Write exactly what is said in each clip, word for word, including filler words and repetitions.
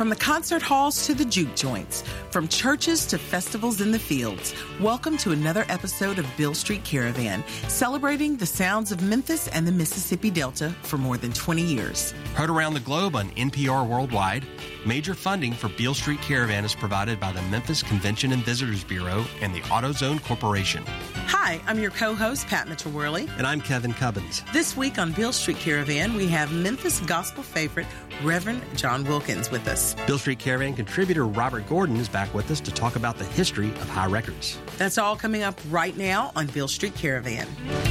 From the concert halls to the juke joints, from churches to festivals in the fields, welcome to another episode of Beale Street Caravan, celebrating the sounds of Memphis and the Mississippi Delta for more than twenty years. Heard around the globe on N P R Worldwide, major funding for Beale Street Caravan is provided by the Memphis Convention and Visitors Bureau and the AutoZone Corporation. Hi, I'm your co-host, Pat Mitchell-Worley. And I'm Kevin Cubbins. This week on Beale Street Caravan, we have Memphis gospel favorite, Reverend John Wilkins, with us. Beale Street Caravan contributor Robert Gordon is back with us to talk about the history of Hi Records. That's all coming up right now on Beale Street Caravan.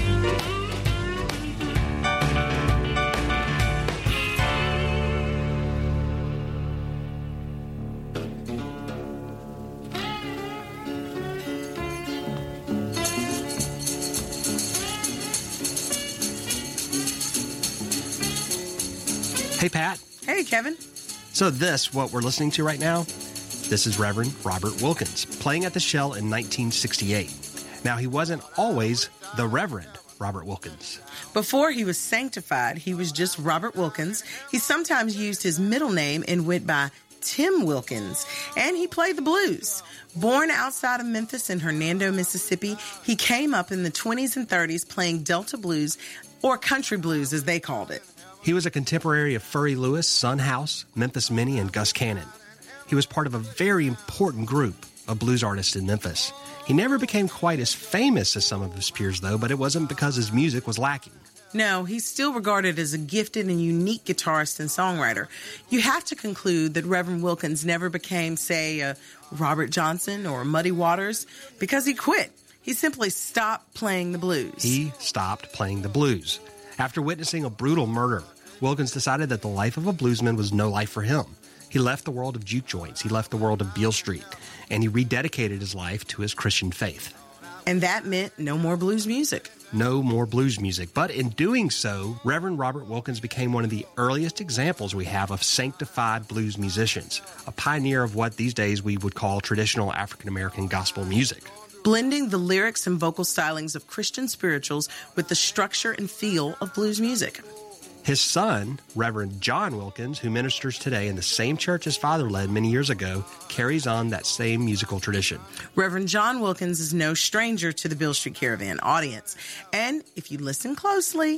Hey, Pat. Hey, Kevin. So this, what we're listening to right now, this is Reverend Robert Wilkins, playing at the Shell in nineteen sixty-eight. Now, he wasn't always the Reverend Robert Wilkins. Before he was sanctified, he was just Robert Wilkins. He sometimes used his middle name and went by Tim Wilkins, and he played the blues. Born outside of Memphis in Hernando, Mississippi, he came up in the twenties and thirties playing Delta blues, or country blues as they called it. He was a contemporary of Furry Lewis, Son House, Memphis Minnie, and Gus Cannon. He was part of a very important group of blues artists in Memphis. He never became quite as famous as some of his peers, though, but it wasn't because his music was lacking. No, he's still regarded as a gifted and unique guitarist and songwriter. You have to conclude that Reverend Wilkins never became, say, a Robert Johnson or Muddy Waters because he quit. He simply stopped playing the blues. He stopped playing the blues. After witnessing a brutal murder, Wilkins decided that the life of a bluesman was no life for him. He left the world of juke joints, he left the world of Beale Street, and he rededicated his life to his Christian faith. And that meant no more blues music. No more blues music. But in doing so, Reverend Robert Wilkins became one of the earliest examples we have of sanctified blues musicians, a pioneer of what these days we would call traditional African-American gospel music. Blending the lyrics and vocal stylings of Christian spirituals with the structure and feel of blues music. His son, Reverend John Wilkins, who ministers today in the same church his father led many years ago, carries on that same musical tradition. Reverend John Wilkins is no stranger to the Beale Street Caravan audience. And if you listen closely,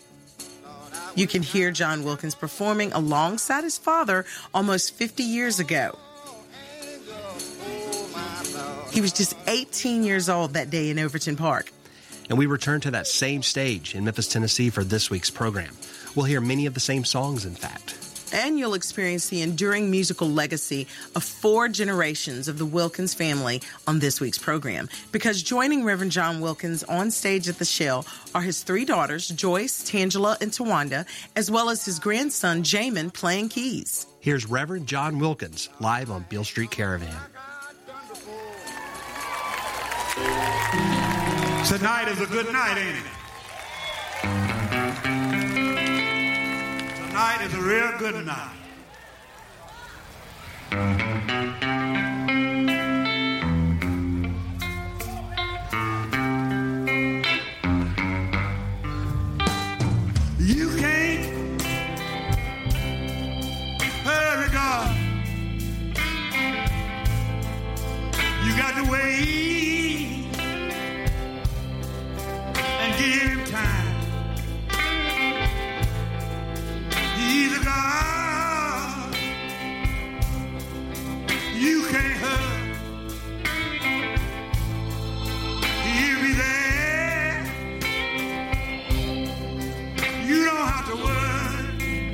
you can hear John Wilkins performing alongside his father almost fifty years ago. He was just eighteen years old that day in Overton Park. And we return to that same stage in Memphis, Tennessee for this week's program. We'll hear many of the same songs, in fact. And you'll experience the enduring musical legacy of four generations of the Wilkins family on this week's program. Because joining Reverend John Wilkins on stage at the Shell are his three daughters, Joyce, Tangela, and Tawanda, as well as his grandson, Jamin, playing keys. Here's Reverend John Wilkins, live on Beale Street Caravan. Tonight is a good night, ain't it? Tonight is a real good night. You can't hurry God. You got to wait and give him time. He's a God you can't hurt. He'll be there. You don't have to worry.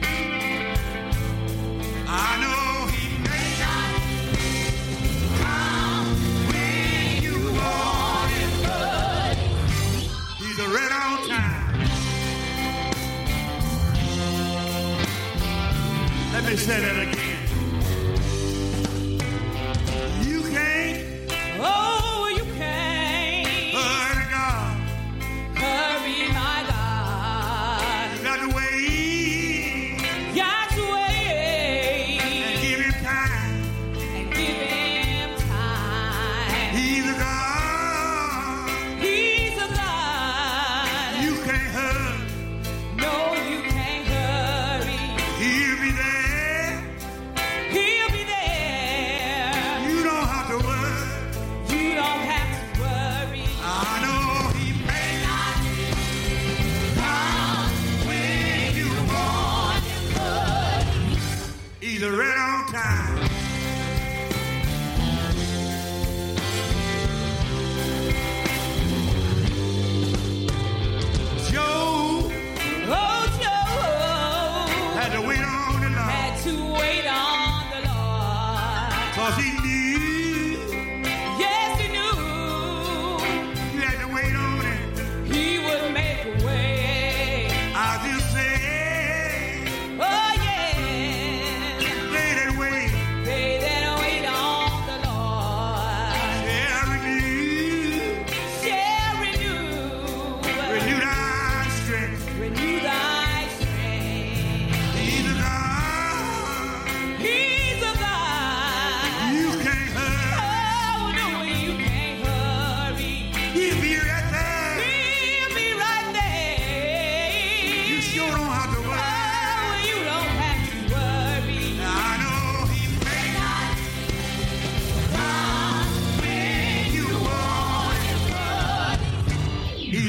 I know he may not come when you want it, but he's a right on time. Let me say that again. You can't. Oh, you can't. Hurry, God. Hurry, my God. You got to wait. Got to wait. And give him time. And give him time. He's a God. He's a God. You can't hurry. No, you can't hurry. He'll be there.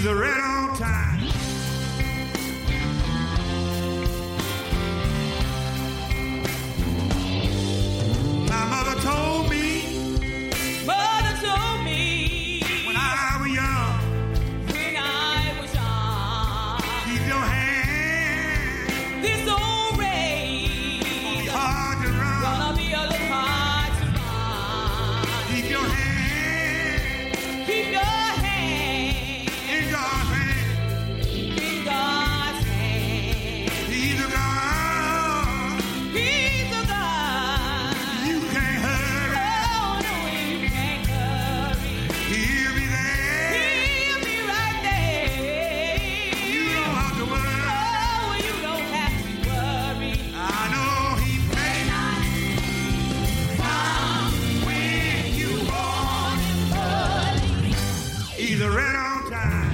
He's a red on time. My mother told me, Mother told me when I was young, when I was young, keep your hand this old race hard to run. gonna be a little hard to run. Keep your hand Keep your hand in God's hand. in God's hand. He's a God He's a God. you can't hurry. Oh no, you can't hurry. He'll be there. He'll be right there. You don't have to worry. Oh, you don't have to worry. I know he may not come when you want him, but he's a red on time.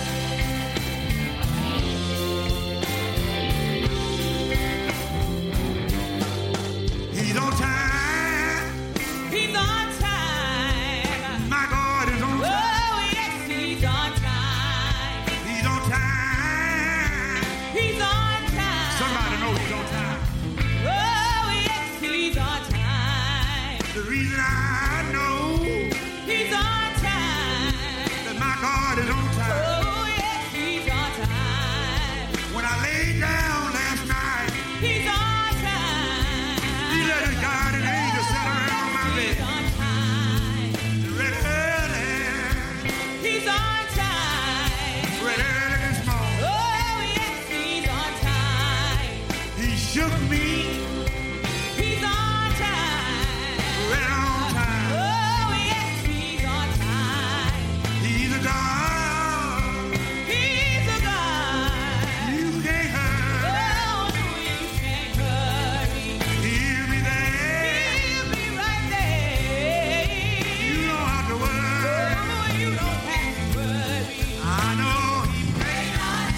He's on time. He's on time. My God is on time. Oh yes, he's on time. He's on time. He's on time. Somebody knows he's on time. Oh yes, he's on time. The reason I know He's on time. that my God is on time. Oh yes, he's on time. When I laid down last night, He's on time. he let his guardian angel sit around my He's bed. on time. Red early, He's on time. red early this morning. Oh yes, he's on time. He shook me He's on time. red on time. Oh yes, he's on time. He's a God He's a God. you can't hurt. Oh no, you can't hurry. He'll be there. He'll be right there. You don't have to worry. Oh, you don't have to worry. I know he may not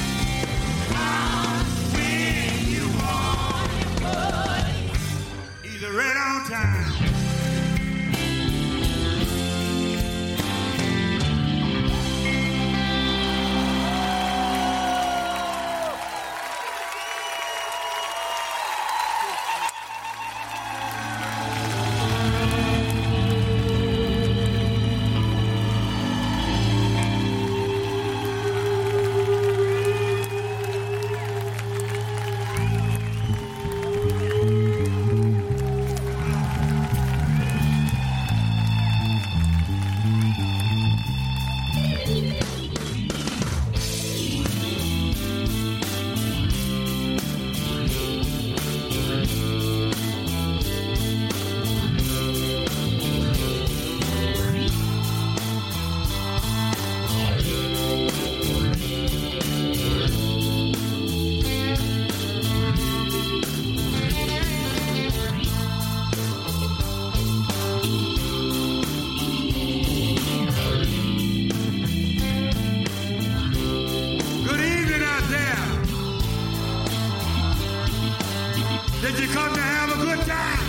come when you want him, but he's a red on time. Good evening out there. Did you come to have a good time?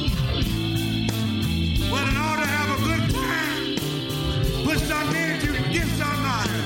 Well, in order to have a good time, put something in it you can give somebody.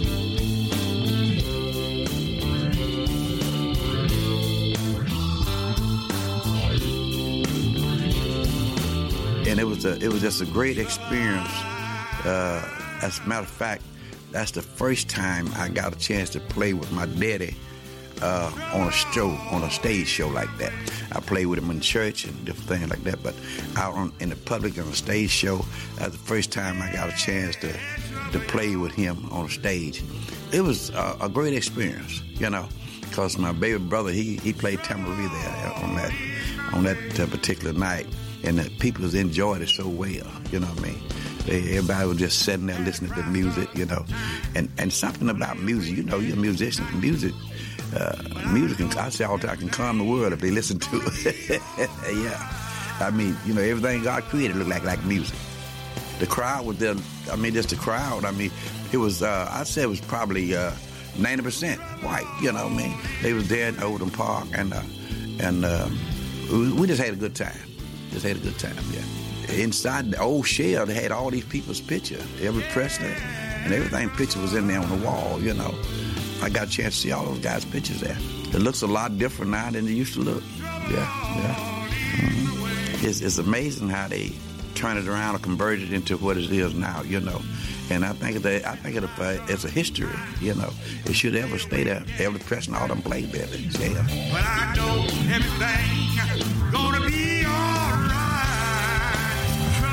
And it was a, it was just a great experience. Uh, as a matter of fact, that's the first time I got a chance to play with my daddy uh, on a show, on a stage show like that. I played with him in church and different things like that, but out on, in the public on a stage show, that's the first time I got a chance to to play with him on a stage. It was a, a great experience, you know, because my baby brother, he he played tambourine there on that on that uh, particular night, and the people enjoyed it so well, you know what I mean? They, everybody was just sitting there listening to music, you know, and and something about music, you know, you're a musician, music, uh, music, can, I say all the time, can calm the world if they listen to it. Yeah, I mean, you know, everything God created looked like like music. The crowd was there. I mean, just the crowd. I mean, it was. Uh, I'd say it was probably uh, ninety percent white. You know what I mean? They was there in Oldham Park, and uh, and uh, we, we just had a good time. Just had a good time. Yeah. Inside the old shell, they had all these people's picture. Elvis Presley, and everything picture was in there on the wall, you know. I got a chance to see all those guys' pictures there. It looks a lot different now than it used to look. Yeah, yeah. Mm-hmm. It's, it's amazing how they turn it around or convert it into what it is now, you know. And I think that I think it, uh, it's a history, you know. It should ever stay there. Every person, all them Blackberries, yeah. But I know everything gonna be all right.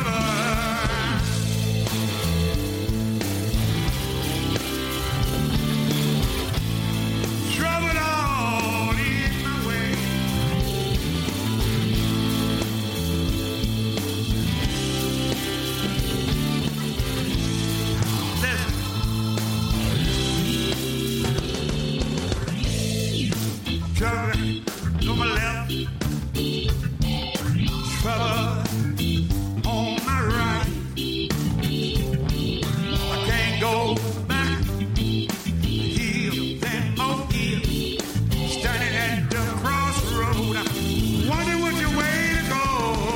Trouble, trouble all in my way. Trouble on my left, trouble on my right. I can't go back, hills and more hills, standing at the crossroad. I wonder which way to go.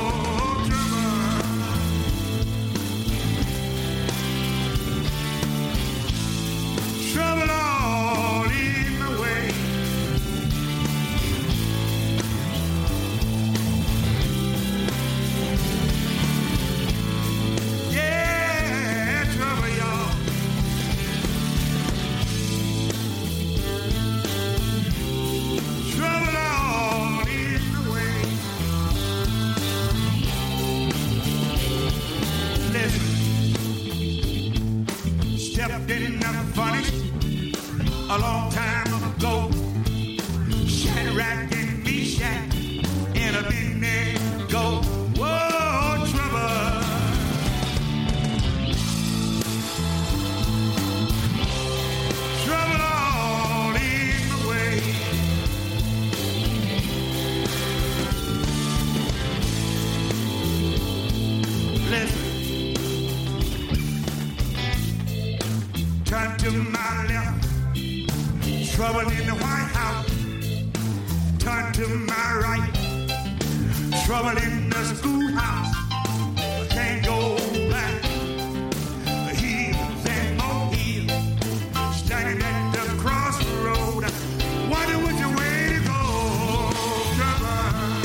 Trouble, trouble all in my way. A long time ago, Shadrach and Meshach in a midnight go. Whoa, trouble. Trouble all in my way. Listen, turn to my left. Trouble in the White House, turn to my right. Trouble in the schoolhouse, can't go back. Hills and more hills, standing at the crossroad. Wonder which way to go. Trouble,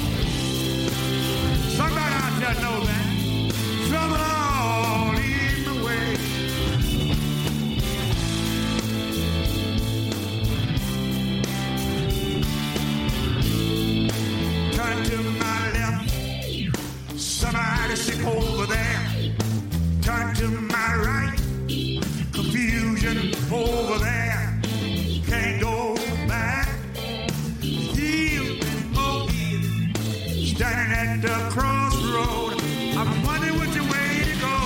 somebody out there know that. Trouble all in the way. To my left, somebody sick over there. Turn to my right, confusion over there. Can't go back. Heal and more heal, standing at the crossroad. I'm wondering which way to go.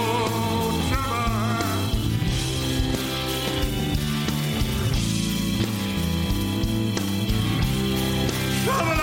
Trouble, trouble.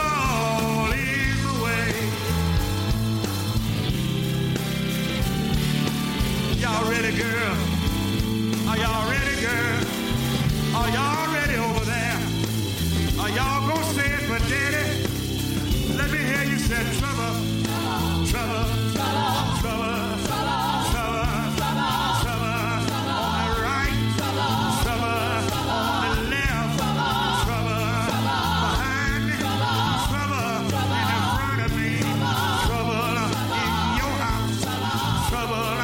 Y'all ready, girl? Are y'all ready, girl? Are y'all ready over there? Are y'all gonna say it for daddy? Let me hear you say trouble, trouble, trouble, trouble, trouble, trouble, trouble, on the right, trouble, on the left, trouble, behind me, trouble, in front of me, trouble in your house, trouble.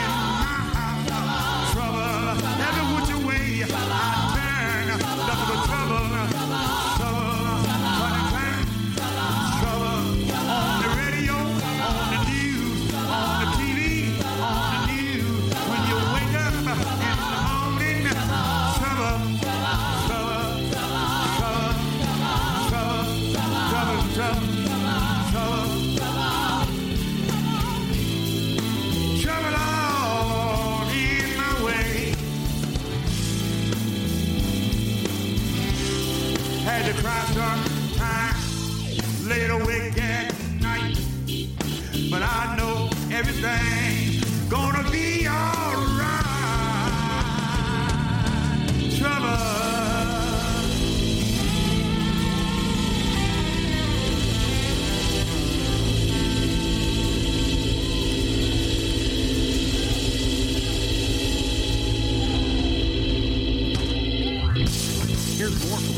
But I know everything's gonna be all right. Trouble.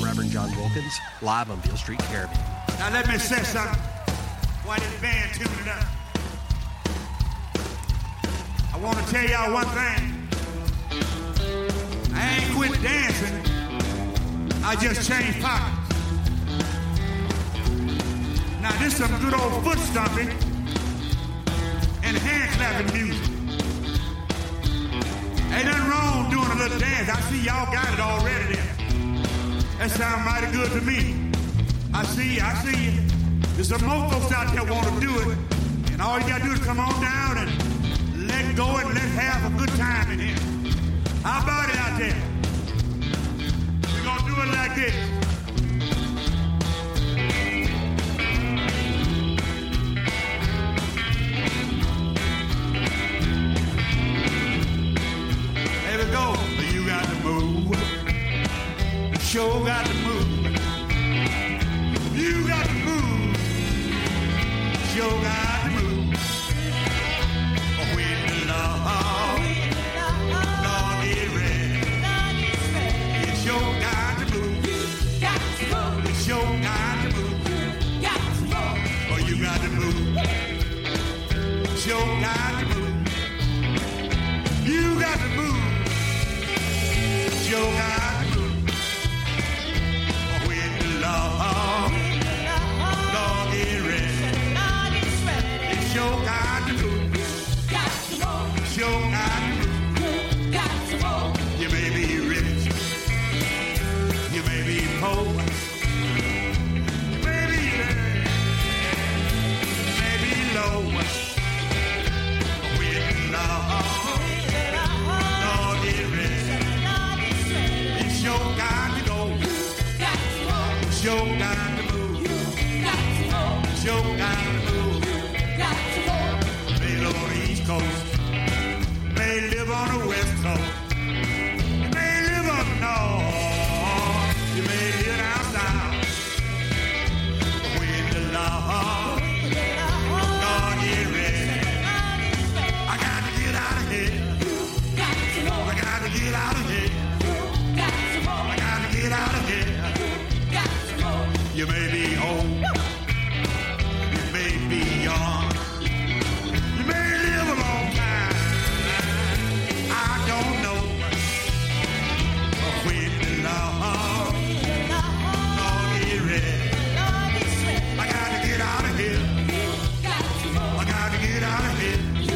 Reverend John Wilkins, live on Beale Street Caravan. Now let me say something while this band tuning it up. I want to tell y'all one thing. I ain't quit dancing. I just changed pockets. Now this is some good old foot stomping and hand clapping music. Ain't nothing wrong doing a little dance. I see y'all got it already there. That sounds mighty good to me. I see, I see you. There's some more folks out there want to do it. And all you got to do is come on down and let go and let's have a good time in here. How about it out there? We're going to do it like this. There we go. You got to move. The show got to move. You got to move. Show got to move. When the Lord, Lord is ready. The show got to move. The show got to move. Oh, you got to move. Show got to move. You got to move. Show got to move. When the Lord, Lord is ready. The show got to move. Show got to move. You may be rich. You may be poor. You may be high. You may be low. When the Lord, Lord is ready. The show got to go. Show got to move. Show got to move. May live on the East Coast. May live on the West Coast. You may live up north. You may live down south. When the Lord, Lord is ready. I got to get out of here. I got to get out of here. I got to get out of here. You may be old. You may be young. You may live a long time. I don't know. But when the Lord, Lord is ready. I got to get out of here. I got to get out of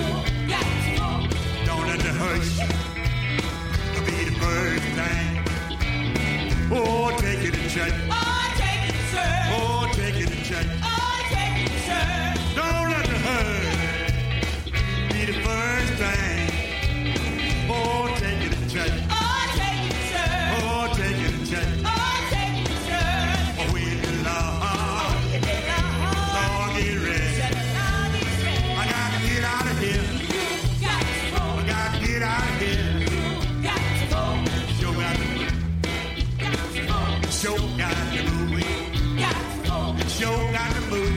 here. Don't let the hush be the first thing. Oh, take it in church. Oh, take it in church. Don't let the hurt be the first thing. Oh, take it in church. Oh, take it in church. Oh, when the Lord, Lord get ready. I got to get out of here. I got to get out of here. Show got to move. Show got to move. Show got to move.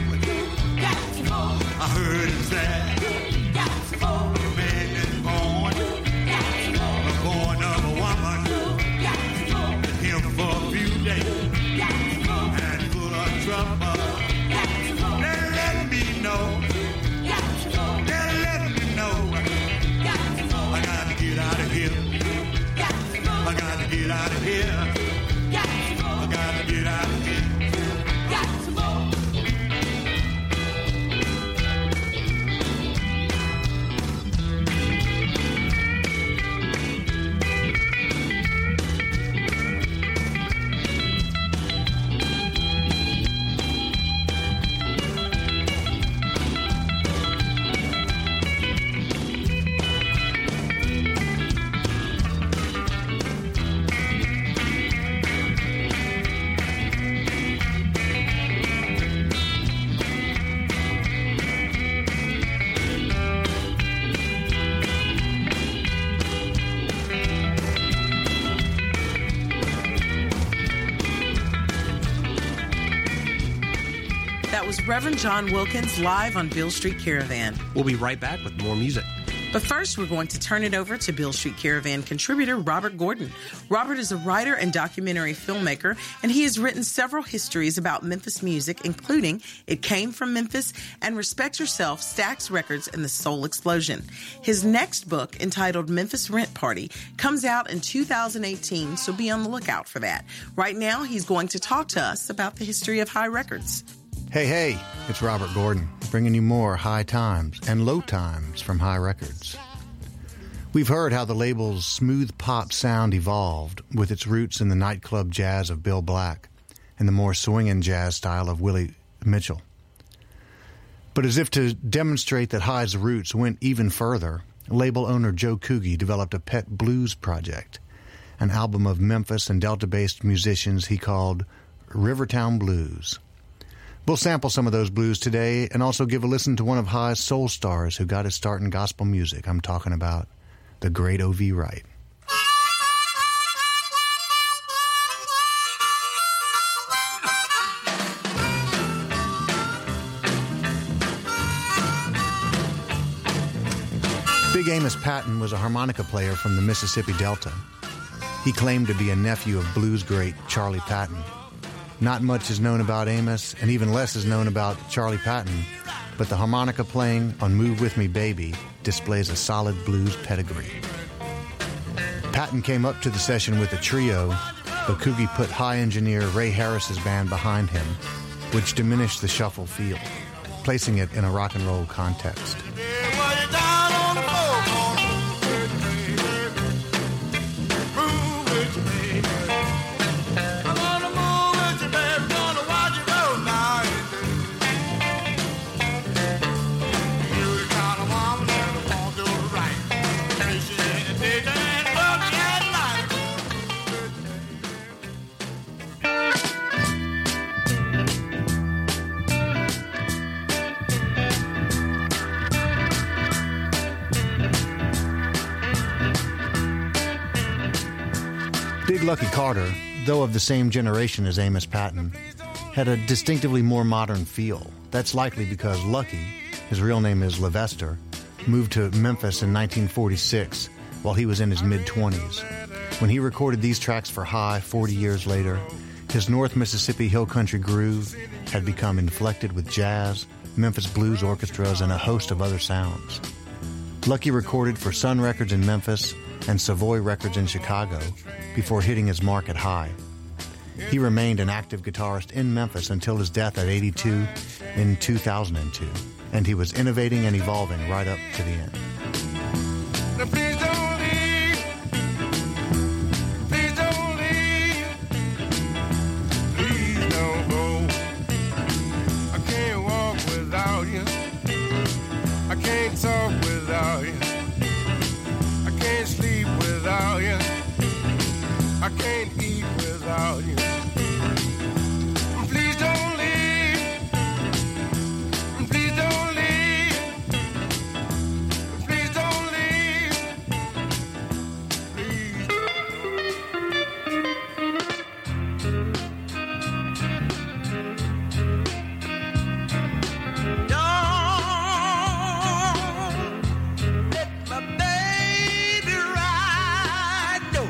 I heard him say, a man is born, born of a woman, and him for a few days, and full of trouble. They let me know, they let me know, I got to get out of here, I got to get out of here, I got to get out of here. That was Reverend John Wilkins live on Beale Street Caravan. We'll be right back with more music. But first, we're going to turn it over to Beale Street Caravan contributor Robert Gordon. Robert is a writer and documentary filmmaker, and he has written several histories about Memphis music, including It Came from Memphis and Respect Yourself, Stax Records, and the Soul Explosion. His next book, entitled Memphis Rent Party, comes out in two thousand eighteen, so be on the lookout for that. Right now, he's going to talk to us about the history of High Records. Hey, hey, it's Robert Gordon, bringing you more high times and low times from High Records. We've heard how the label's smooth pop sound evolved with its roots in the nightclub jazz of Bill Black and the more swinging jazz style of Willie Mitchell. But as if to demonstrate that High's roots went even further, label owner Joe Coogee developed a pet blues project, an album of Memphis and Delta-based musicians he called Rivertown Blues. We'll sample some of those blues today and also give a listen to one of High's soul stars who got his start in gospel music. I'm talking about the great O V. Wright. Big Amos Patton was a harmonica player from the Mississippi Delta. He claimed to be a nephew of blues great Charlie Patton. Not much is known about Amos, and even less is known about Charlie Patton, but the harmonica playing on Move With Me Baby displays a solid blues pedigree. Patton came up to the session with a trio, but Coogee put high engineer Ray Harris's band behind him, which diminished the shuffle feel, placing it in a rock and roll context. Big Lucky Carter, though of the same generation as Amos Patton, had a distinctively more modern feel. That's likely because Lucky, his real name is Levester, moved to Memphis in nineteen forty-six while he was in his mid-twenties. When he recorded these tracks for High forty years later, his North Mississippi Hill Country groove had become inflected with jazz, Memphis blues orchestras, and a host of other sounds. Lucky recorded for Sun Records in Memphis and Savoy Records in Chicago before hitting his mark at High. He remained an active guitarist in Memphis until his death at eighty-two in two thousand two, and he was innovating and evolving right up to the end. Now please don't leave. Please don't leave. Please don't go. I can't walk without you. I can't talk without you. I can't sleep without you. I can't eat without you. Please don't leave. Please don't leave. Please don't leave. Please. Don't let my baby ride. No.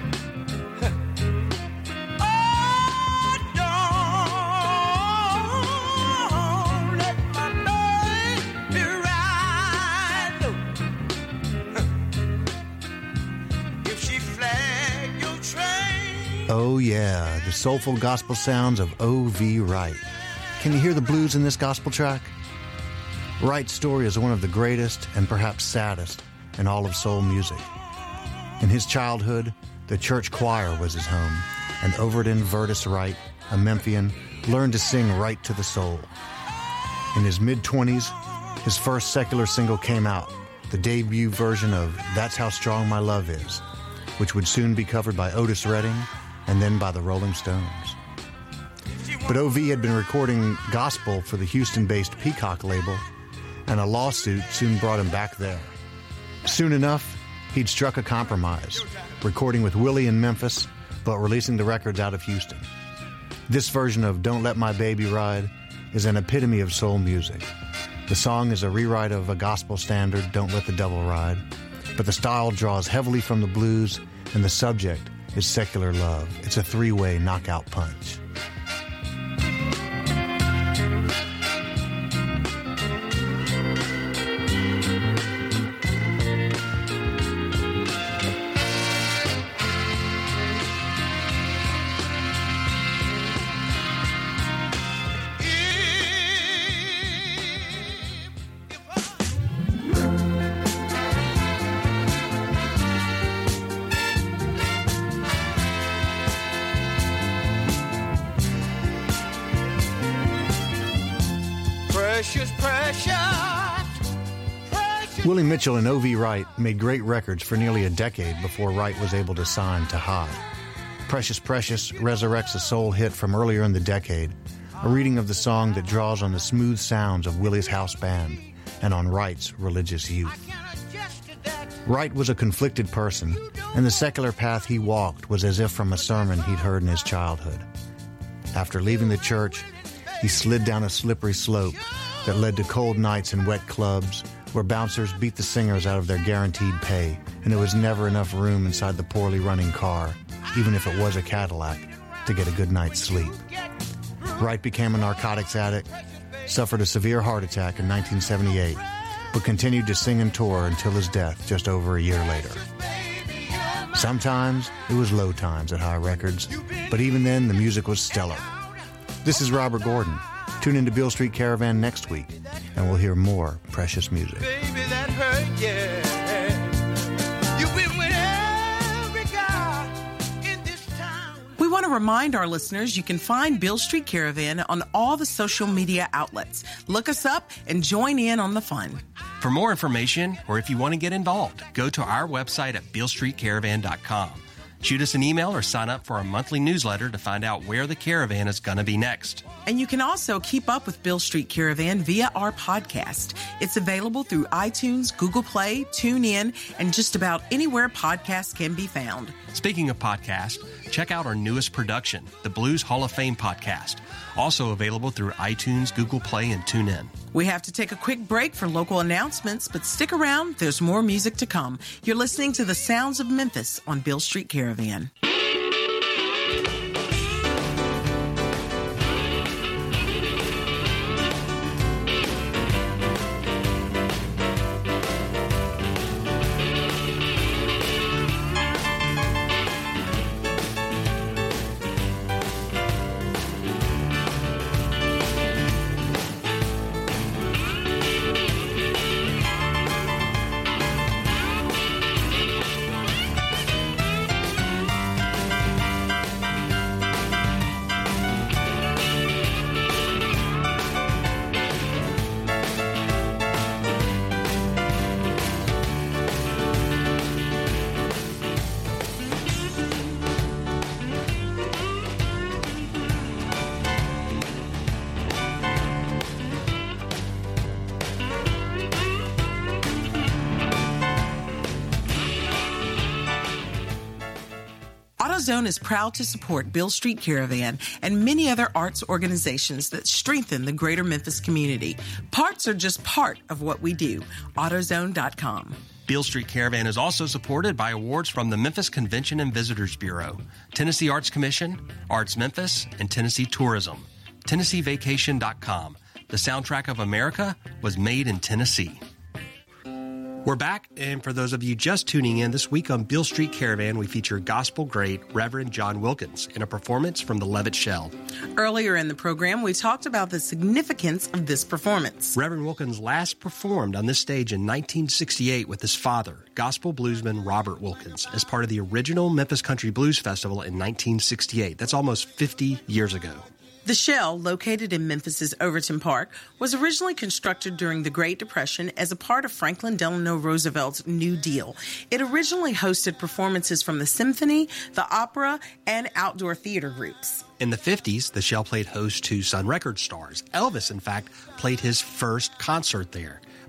Oh yeah, the soulful gospel sounds of O V. Wright. Can you hear the blues in this gospel track? Wright's story is one of the greatest and perhaps saddest in all of soul music. In his childhood, the church choir was his home, and Overton Vertus Wright, a Memphian, learned to sing right to the soul. In his mid-twenties, his first secular single came out, the debut version of That's How Strong My Love Is, which would soon be covered by Otis Redding and then by the Rolling Stones. But O V had been recording gospel for the Houston-based Peacock label, and a lawsuit soon brought him back there. Soon enough, he'd struck a compromise, recording with Willie in Memphis, but releasing the records out of Houston. This version of Don't Let My Baby Ride is an epitome of soul music. The song is a rewrite of a gospel standard, Don't Let the Devil Ride, but the style draws heavily from the blues, and the subject is secular love. It's a three-way knockout punch. Precious, precious, precious. Willie Mitchell and O V. Wright made great records for nearly a decade before Wright was able to sign to High. Precious, Precious resurrects a soul hit from earlier in the decade, a reading of the song that draws on the smooth sounds of Willie's house band and on Wright's religious youth. Wright was a conflicted person, and the secular path he walked was as if from a sermon he'd heard in his childhood. After leaving the church, he slid down a slippery slope that led to cold nights in wet clubs where bouncers beat the singers out of their guaranteed pay, and there was never enough room inside the poorly running car, even if it was a Cadillac, to get a good night's sleep. Wright became a narcotics addict, suffered a severe heart attack in nineteen seventy-eight, but continued to sing and tour until his death just over a year later. Sometimes it was low times at High Records, but even then the music was stellar. This is Robert Gordon. Tune into Beale Street Caravan next week, and we'll hear more precious music. Baby, that hurt, yeah. You've been with every guy in this town. We want to remind our listeners you can find Beale Street Caravan on all the social media outlets. Look us up and join in on the fun. For more information, or if you want to get involved, go to our website at beale street caravan dot com. Shoot us an email or sign up for our monthly newsletter to find out where the caravan is going to be next. And you can also keep up with Beale Street Caravan via our podcast. It's available through iTunes, Google Play, TuneIn, and just about anywhere podcasts can be found. Speaking of podcasts, check out our newest production, the Blues Hall of Fame podcast, also available through iTunes, Google Play, and TuneIn. We have to take a quick break for local announcements, but stick around. There's more music to come. You're listening to the Sounds of Memphis on Beale Street Caravan. AutoZone is proud to support Beale Street Caravan and many other arts organizations that strengthen the greater Memphis community. Parts are just part of what we do. AutoZone dot com. Beale Street Caravan is also supported by awards from the Memphis Convention and Visitors Bureau, Tennessee Arts Commission, Arts Memphis, and Tennessee Tourism. Tennessee Vacation dot com. The soundtrack of America was made in Tennessee. We're back, and for those of you just tuning in, this week on Beale Street Caravan, we feature gospel great Reverend John Wilkins in a performance from the Levitt Shell. Earlier in the program, we talked about the significance of this performance. Reverend Wilkins last performed on this stage in nineteen sixty-eight with his father, gospel bluesman Robert Wilkins, as part of the original Memphis Country Blues Festival in nineteen sixty-eight. That's almost fifty years ago. The Shell, located in Memphis's Overton Park, was originally constructed during the Great Depression as a part of Franklin Delano Roosevelt's New Deal. It originally hosted performances from the symphony, the opera, and outdoor theater groups. In the fifties, the Shell played host to Sun Record stars. Elvis, in fact, played his first concert there.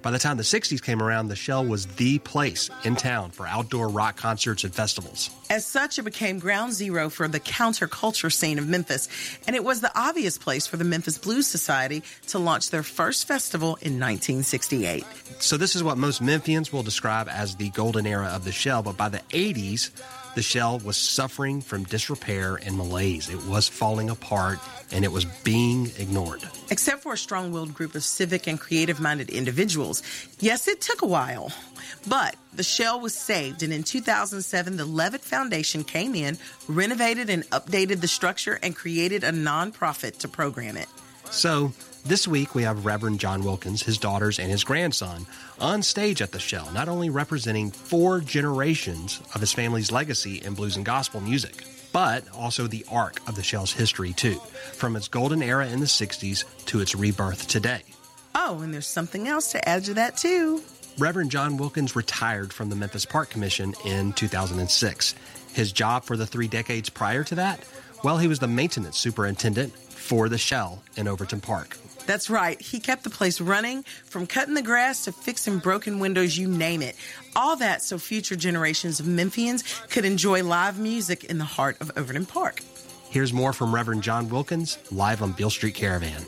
By the time the sixties came around, the Shell was the place in town for outdoor rock concerts and festivals. As such, it became ground zero for the counterculture scene of Memphis, and it was the obvious place for the Memphis Blues Society to launch their first festival in nineteen sixty-eight. So this is what most Memphians will describe as the golden era of the Shell, but by the eighties, the Shell was suffering from disrepair and malaise. It was falling apart, and it was being ignored. Except for a strong-willed group of civic and creative-minded individuals. Yes, it took a while, but the Shell was saved, and in two thousand seven, the Levitt Foundation came in, renovated and updated the structure, and created a nonprofit to program it. So this week, we have Reverend John Wilkins, his daughters, and his grandson on stage at the Shell, not only representing four generations of his family's legacy in blues and gospel music, but also the arc of the Shell's history, too, from its golden era in the sixties to its rebirth today. Oh, and there's something else to add to that, too. Reverend John Wilkins retired from the Memphis Park Commission in two thousand six. His job for the three decades prior to that? Well, he was the maintenance superintendent for the Shell in Overton Park. That's right. He kept the place running, from cutting the grass to fixing broken windows, you name it. All that so future generations of Memphians could enjoy live music in the heart of Overton Park. Here's more from Reverend John Wilkins, live on Beale Street Caravan.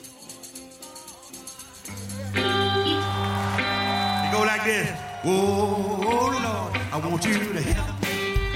You go like this. Oh, Lord, I want you to help me.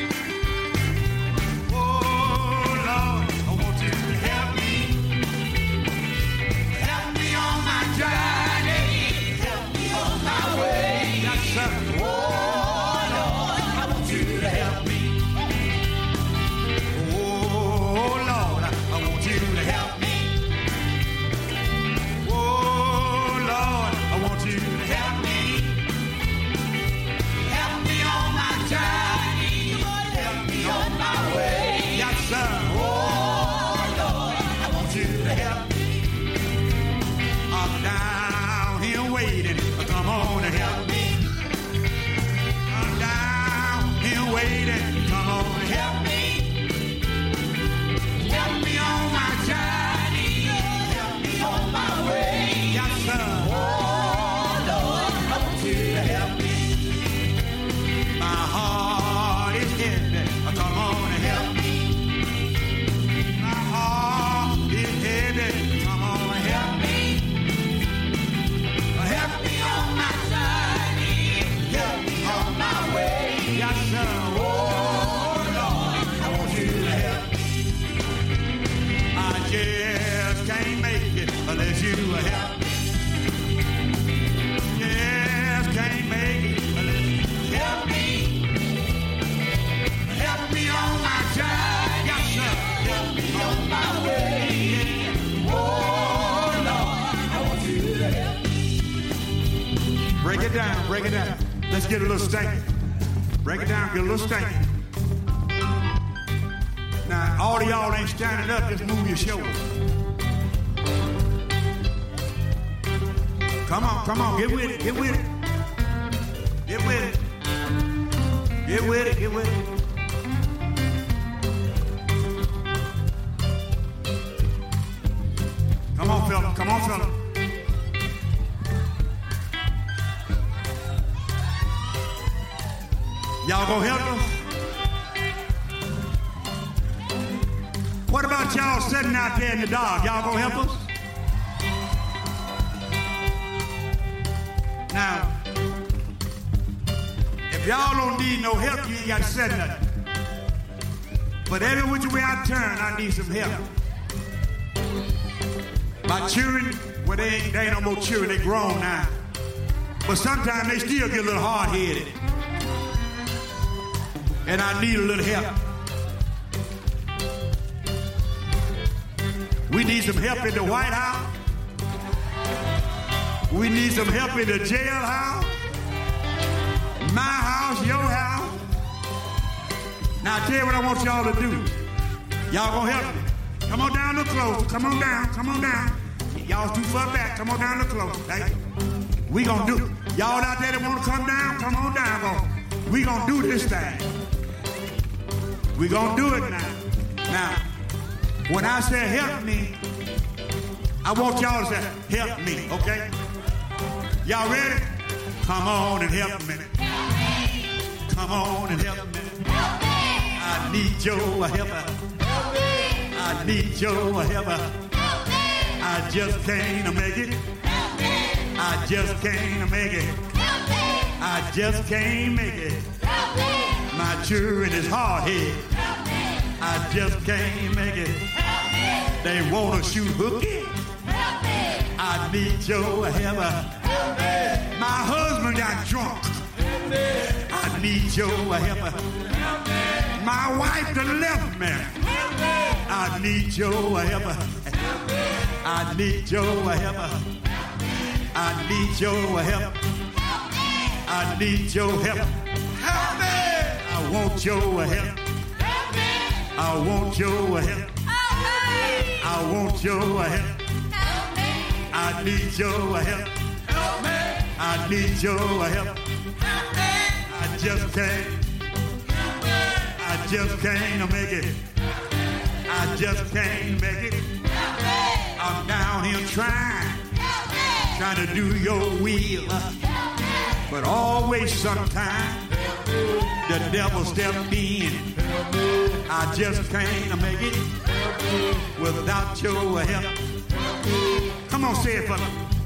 Break it down. Let's get a little stanky. Break it down, get a little stanky. Now, all of y'all ain't standing up, just move your shoulders. Come on, come on, get with it, get with it. Get with it. Get with it, get with it. Come on, fella, come on, fella. Y'all gonna help us? What about y'all sitting out there in the dark? Y'all gonna help us? Now, if y'all don't need no help, you ain't got to say nothing. But every which way I turn, I need some help. My children, well, they ain't, they ain't no more children, they grown now. But sometimes they still get a little hard-headed. And I need a little help. We need some help in the White House. We need some help in the jailhouse. My house, your house. Now I tell you what I want y'all to do. Y'all gonna help me. Come on down a little closer. Come on down. Come on down. Y'all too far back. Come on down a little closer. Hey, we gonna do it. Y'all out there that wanna come down, come on down. Go. We gonna do this thing. We gonna do it now. Now, when I say help me, I want y'all to say, help me, okay? Y'all ready? Come on and help me. Come on and help me. I need your help. I need your help. I just can't make it. I just can't make it. I just can't make it. My children is hard head. I just can't make it. They wanna shoot hooky. I need your help. My husband got drunk. I need your help. My wife done left me. I need your help. I need your help. I need your help. I need your help. Help me! I want your help. Help me! I want your help. I want your help. Help me! I need your help. Help me! I need your help. Help me! I just can't. Help me! I just can't make it. I just can't make it. Help me! I'm down here trying. Help me! Trying to do your will. Help me! But always sometime the devil stepped in. I just can't make it without your help. Come on, say it for me.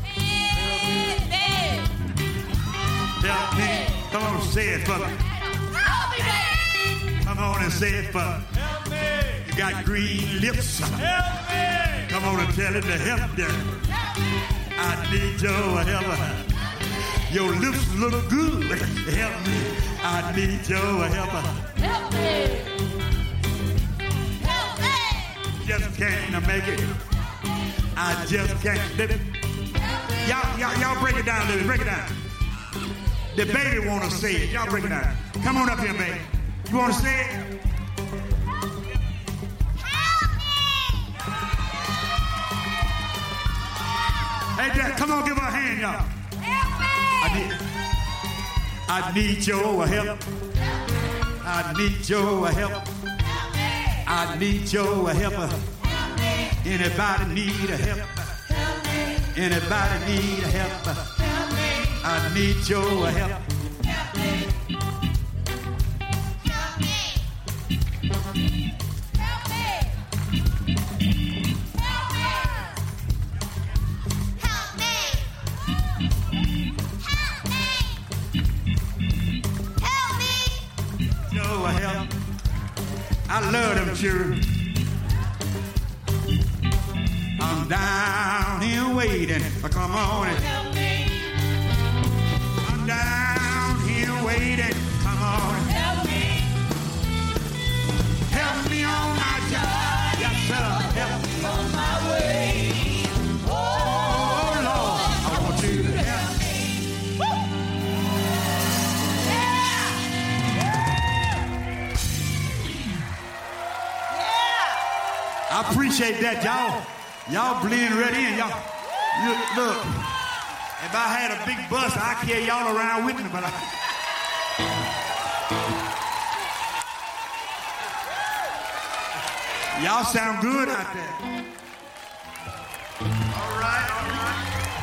Help me. Come on, say it for me. Come on and say it for me. You got green lips. Come on and tell it to help them. I need your help. Your lips look good. Help me. I need your help. Help me. Help me. Just can't make it. I just can't. Y'all, y'all, y'all break it down, Lily. Break it down. The baby want to say it. Y'all break it down. Come on up here, baby. You want to say it? Help me. Hey, Dad, come on, give her a hand, y'all. I need, I need your help. I need your help. I need your help. Anybody need a help? Anybody need a help? I need your help. Help. I love them children. I'm down here waiting. Come on and help me. I'm down here waiting. Come on and help me. Help me on my job. Yes, sir. Help me on my way. Oh, Lord, I want you to help me. I appreciate that, y'all. Y'all blend right in, y'all. Look, look. If I had a big bus, I'd carry y'all around with me, but I... Y'all sound good out there. All right, all right.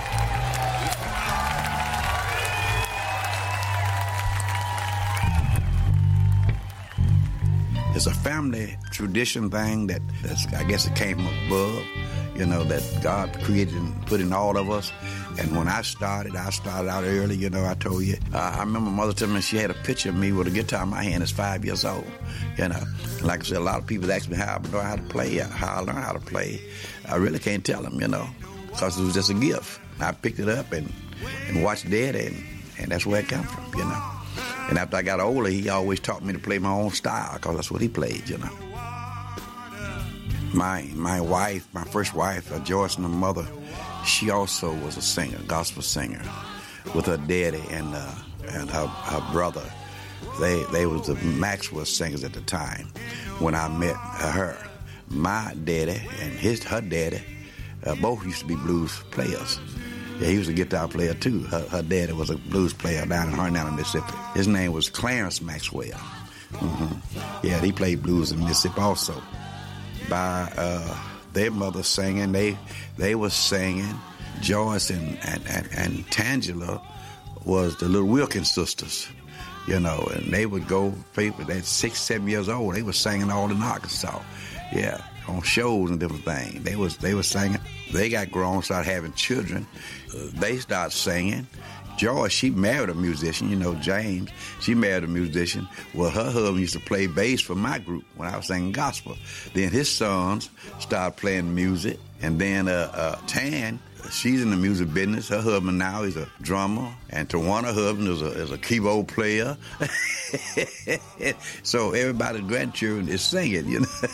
It's a family tradition thing that that's, I guess it came above, you know, that God created and put in all of us. And when I started, I started out early, you know, I told you. Uh, I remember Mother telling me she had a picture of me with a guitar in my hand as five years old, you know. Like I said, a lot of people ask me how I know how to play, how I learned how to play. I really can't tell them, you know, because it was just a gift. I picked it up and, and watched Daddy, and, and that's where it came from, you know. And after I got older, he always taught me to play my own style, because that's what he played, you know. My my wife, my first wife, uh, Joyce, and her mother, she also was a singer, gospel singer, with her daddy and uh, and her, her brother. They they was the Maxwell singers at the time when I met her. My daddy and his her daddy uh, both used to be blues players. Yeah, he was a guitar player too. Her, her daddy was a blues player down in Harnell, Mississippi. His name was Clarence Maxwell. Mm-hmm. Yeah, he played blues in Mississippi also. By uh, their mother singing, they they was singing. Joyce and, and, and, and Tangela was the little Wilkins sisters, you know, and they would go, people that six, seven years old, they were singing all in Arkansas, yeah, on shows and different things. They was they was singing. They got grown, started having children. Uh, they started singing. Joy, she married a musician, you know, James. She married a musician. Well, her husband used to play bass for my group when I was singing gospel. Then his sons started playing music. And then uh, uh, Tan, she's in the music business. Her husband now is a drummer. And Tawana, her husband, is a, is a keyboard player. So everybody's grandchildren is singing, you know.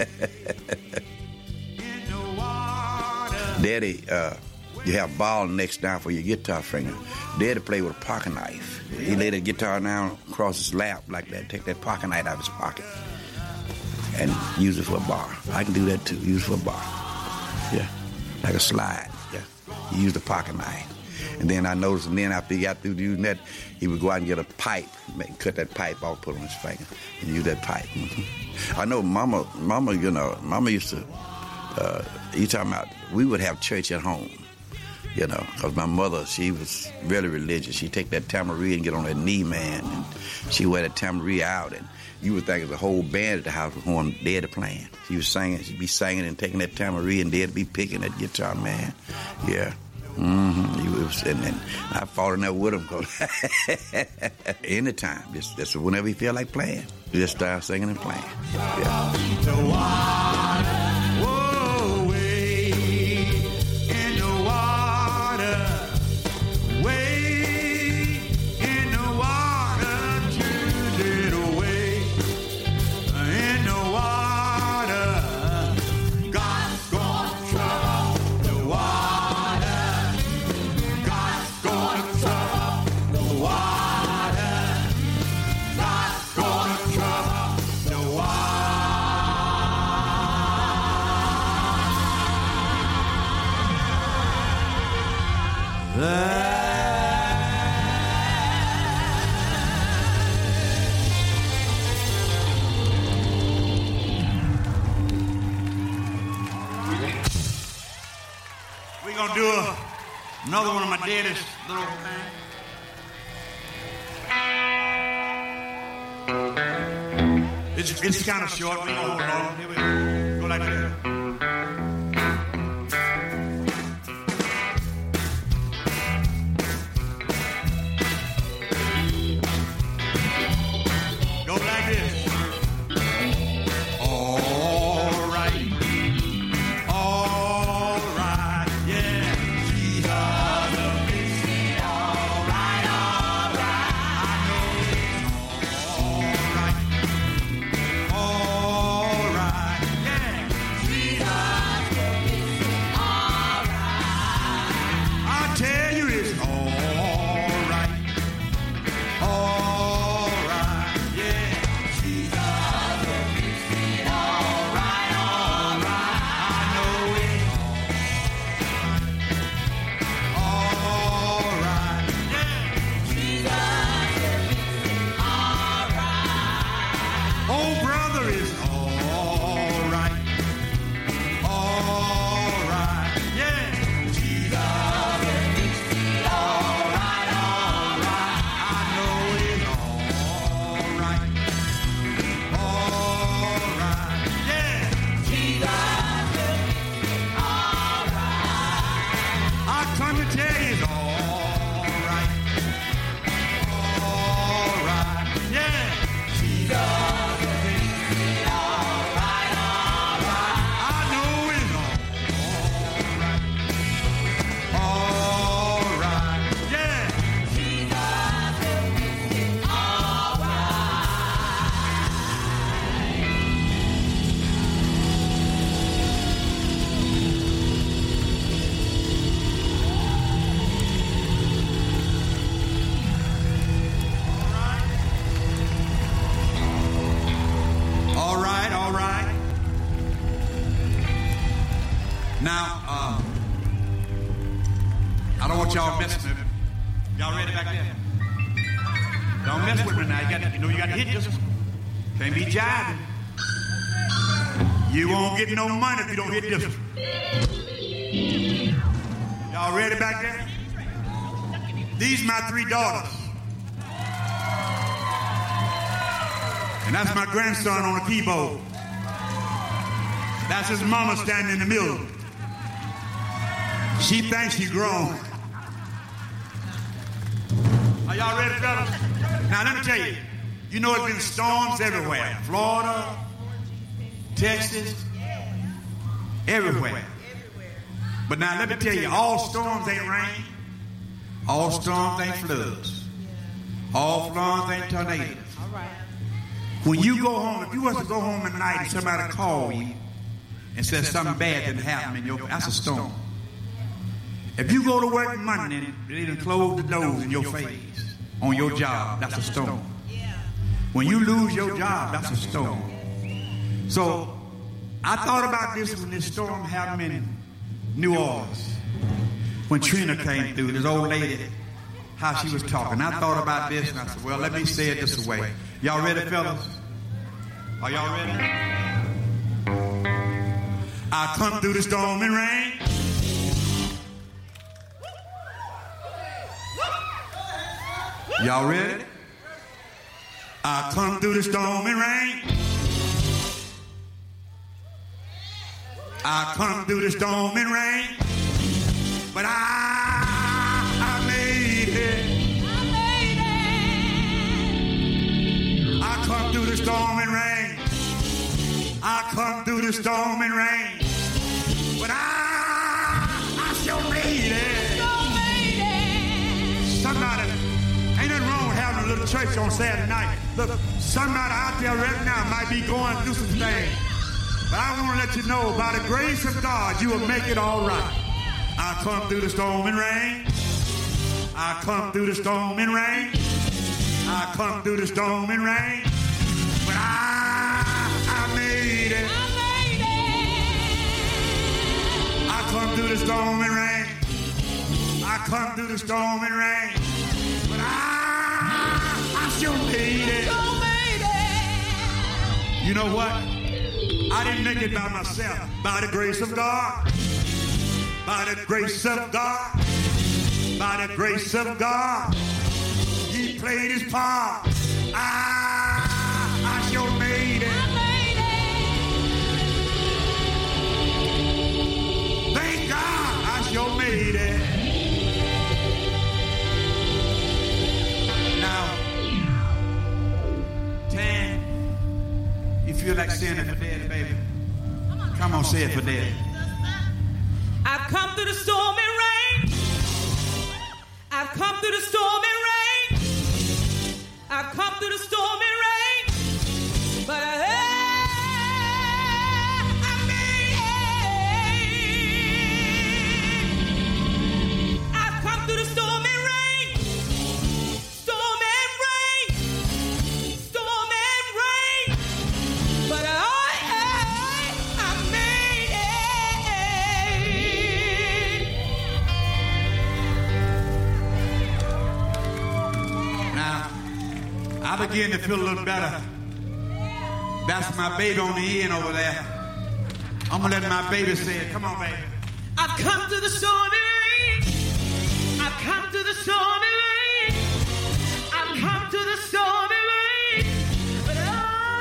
Daddy, uh, you have a ball next down for your guitar finger. Daddy played with a pocket knife. He laid the guitar down across his lap like that, take that pocket knife out of his pocket, and use it for a bar. I can do that too, use it for a bar. Yeah, like a slide, yeah. He used a pocket knife. And then I noticed, and then after he got through using that, he would go out and get a pipe, make, cut that pipe off, put it on his finger, and use that pipe. Mm-hmm. I know Mama, Mama, you know, Mama used to, uh, you talking about, we would have church at home. You know, because my mother, she was really religious. She'd take that tambourine and get on her knee, man, and she wear that tambourine out, and you would think it was a whole band at the house with horn Daddy playing. She was singing, she'd be singing and taking that tambourine, and Dad'd be picking that guitar, man. Yeah. Mm-hmm. He was, and, and I fought in there with him, because anytime, just, just whenever he feel like playing, he just start singing and playing. Yeah. We're going to do a, another one of my daddy's little things. It's, it's kind of short. We don't hold on. Here we go. Go like that. Now, uh, I don't want y'all messing with me. Y'all ready back there? Don't mess with me now. You, got, you know you got to hit this. Can't be jiving. You won't get no money if you don't hit this one. Y'all ready back there? These my three daughters. And that's my grandson on the keyboard. That's his mama standing in the middle. She thinks she's grown. Are y'all ready, fellas? Now, let me tell you. You know it's been storms everywhere. Florida, Texas, everywhere. But now, let me tell you, all storms ain't rain. All storms ain't floods. All storms ain't tornadoes. When you go home, if you was to go home at night and somebody call you and says something bad didn't happen in your, that's a storm. If you go to work Monday and they done close the doors in your face on your job, that's a storm. When you lose your job, that's a storm. So I thought about this when this storm happened in New Orleans. When Trina came through, this old lady, how she was talking. I thought about this and I said, well, let me say it this way. Y'all ready, fellas? Are y'all ready? I come through the storm and rain. Y'all ready? I come through the storm and rain. I come through the storm and rain. But I, I made it. I made it. I come through the storm and rain. I come through the storm and rain. But I, I sure made it. Sure made it. Somebody, ain't nothing wrong with having a little church on Saturday night. Look, somebody out there right now might be going through some things. But I want to let you know, by the grace of God, you will make it all right. I come through the storm and rain. I come through the storm and rain. I come through the storm and rain. But I, I made it. I made it. I come through the storm and rain. I come through the storm and rain. But I, I sure made it. Sure made it. You know what? I didn't make it by myself. By the grace of God. By the grace of God, by the grace of God, he played his part. I, I sure made it. I made it. Thank God, I sure made it. Now, Tan, you feel like saying it for Daddy, baby? Come on, say it for Daddy. I've come through the storm and rain. I've come through the storm and rain. I've come through the storm and rain. But I, I made it. I've come through the storm and rain. Storm and rain. Storm and rain. But I I begin to feel a little better. That's my baby on the end over there. I'm going to let my baby say it. Come on, baby. I've come to the storm and rain. I've come to the storm and rain. I've come to the storm and rain. But I,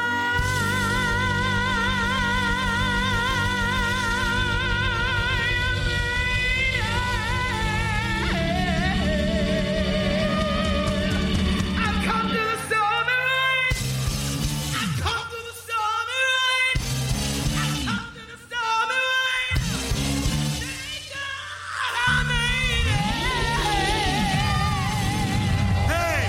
I've come to the storm and rain. I've come to the storm and rain. I've come to the storm and rain. Thank God I made it. Hey!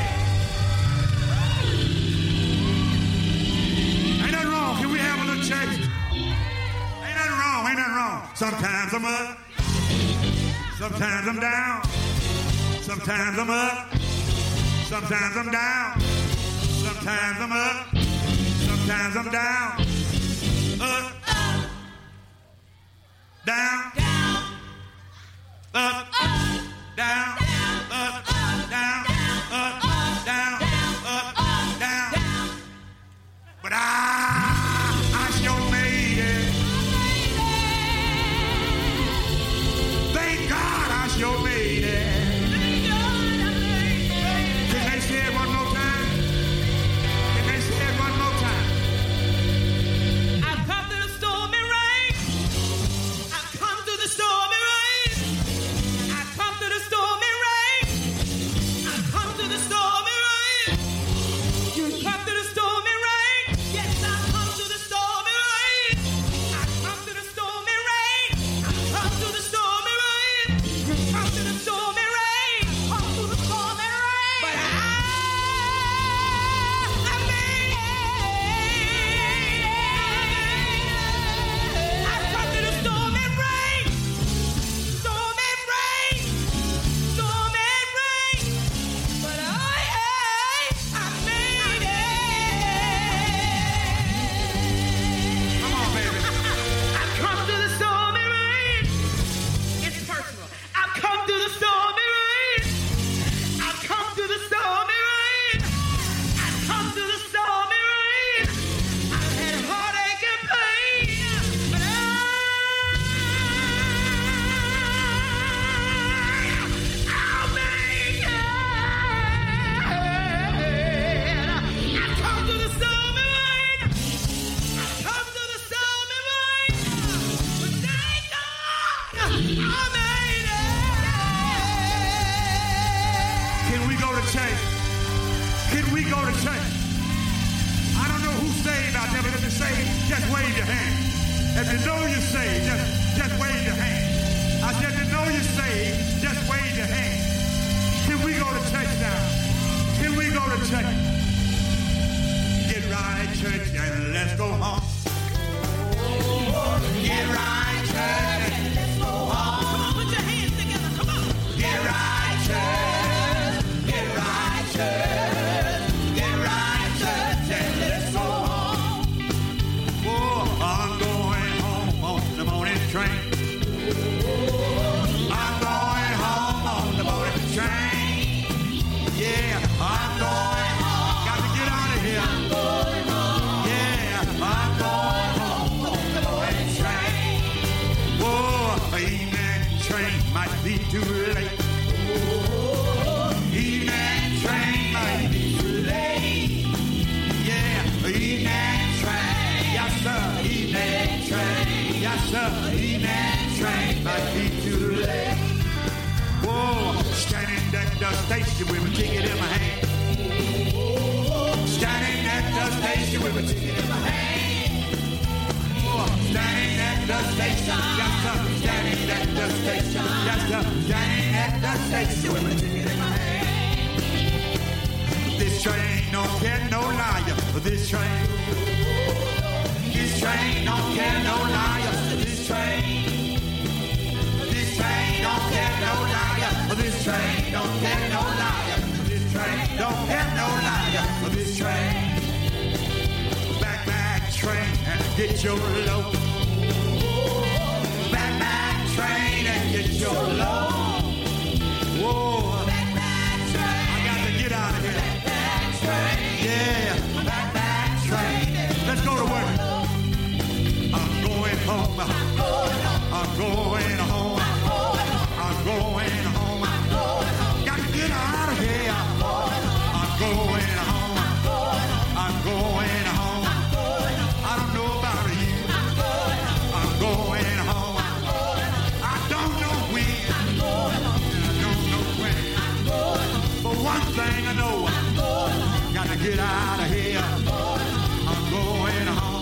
Ain't nothing wrong. Can we have a little church? Ain't nothing wrong. Ain't nothing wrong. Sometimes I'm up. Sometimes I'm down. Sometimes I'm up. Sometimes I'm down. Sometimes I'm up. Sometimes I'm down. Up. Down. Up. Down. Up. Down. Up. Down. Up. Down. But I, I sure made it. Thank God I sure made it. you're saved, just wave your hand. If you know you're saved, just, just wave your hand. I said, if you know you're saved, just wave your hand. Can we go to church now? Can we go to church? Get right, church, and let's go home. Get right, church, and let's go home. Come on, put your hands together. Come on. Get right, church. Get right, church. Get right, church, and let's go home. Oh, I'm going home on the morning train. I'm going home on the morning train. Yeah, I'm going home. Got to get out of here. I'm going home. Yeah, I'm going home on the morning train. Oh, evening train might be too late. Evening train might be too late. Yeah, evening train. Yes, sir, evening train. Yes, sir, evening train might be too late. Whoa, standing at the station with a ticket in my hand. Standing at the station with a ticket in my hand. Whoa, standing at the station. Yes, sir, standing at the station. Yes, sir, standing at the station with a ticket in my hand. This train don't care no liar. This train. This train don't care no liar. This train. This train don't care no liar. This train don't care no liar. This train don't care no liar. This train. Back, back train and get your load. Back, back train and get your load. Whoa. Back, back train. I got to get out of here. Back, back train. Yeah. Back, back train. Let's go to work. I'm going home. I'm going home. I'm going home. I'm going home. Got to get out of here. I'm going home. I'm going home. I don't know about you. I'm going home. I don't know when. I don't know when. But one thing I know. Got to get out of here. I'm going home.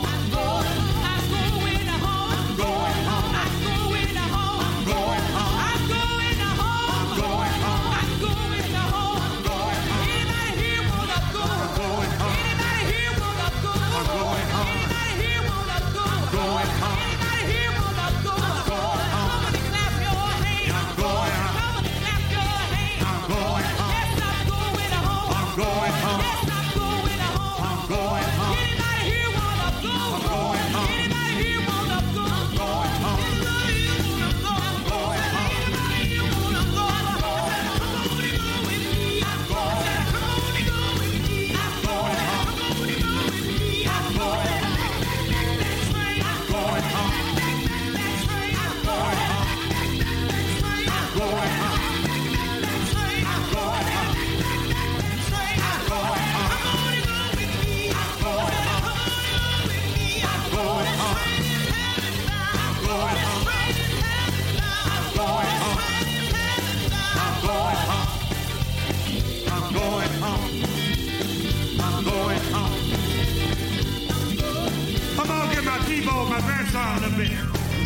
My grandson a bit.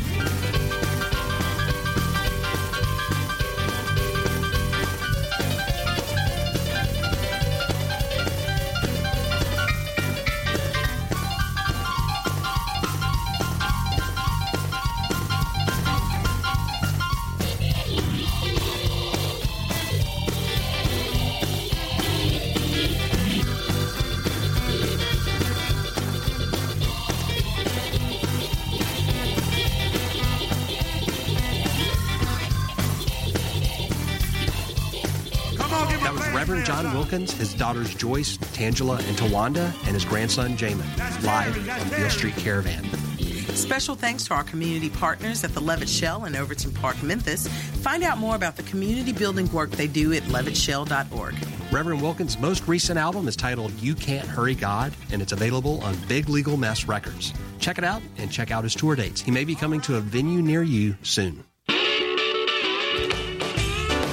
Reverend John Wilkins, his daughters Joyce, Tangela, and Tawanda, and his grandson Jamin, live on Beale Street Caravan. Special thanks to our community partners at the Levitt Shell in Overton Park, Memphis. Find out more about the community building work they do at levitt shell dot org. Reverend Wilkins' most recent album is titled You Can't Hurry God, and it's available on Big Legal Mess Records. Check it out and check out his tour dates. He may be coming to a venue near you soon.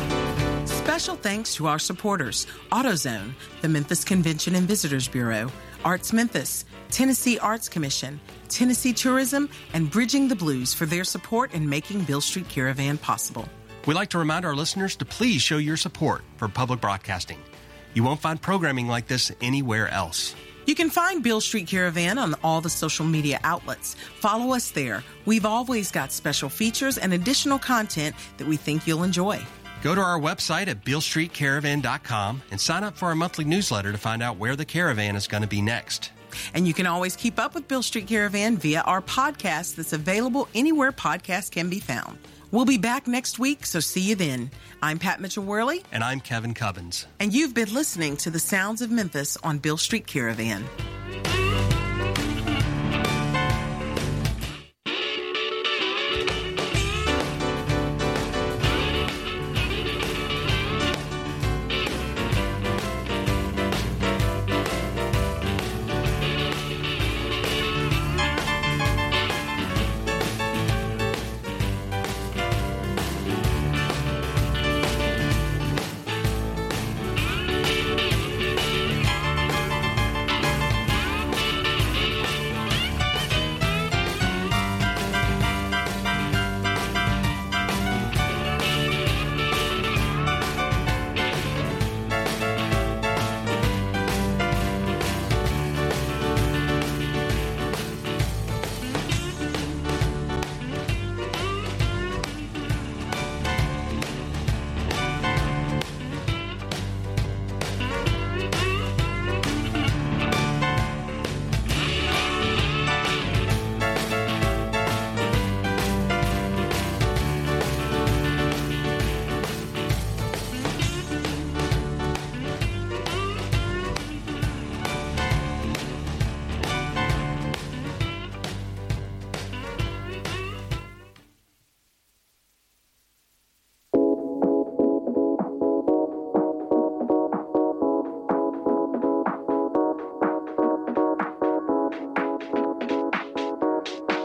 Special thanks to our supporters, AutoZone, the Memphis Convention and Visitors Bureau, Arts Memphis, Tennessee Arts Commission, Tennessee Tourism, and Bridging the Blues for their support in making Beale Street Caravan possible. We'd like to remind our listeners to please show your support for public broadcasting. You won't find programming like this anywhere else. You can find Beale Street Caravan on all the social media outlets. Follow us there. We've always got special features and additional content that we think you'll enjoy. Go to our website at beale street caravan dot com and sign up for our monthly newsletter to find out where the caravan is going to be next. And you can always keep up with Beale Street Caravan via our podcast that's available anywhere podcasts can be found. We'll be back next week, so see you then. I'm Pat Mitchell-Worley. And I'm Kevin Cubbins. And you've been listening to the Sounds of Memphis on Beale Street Caravan.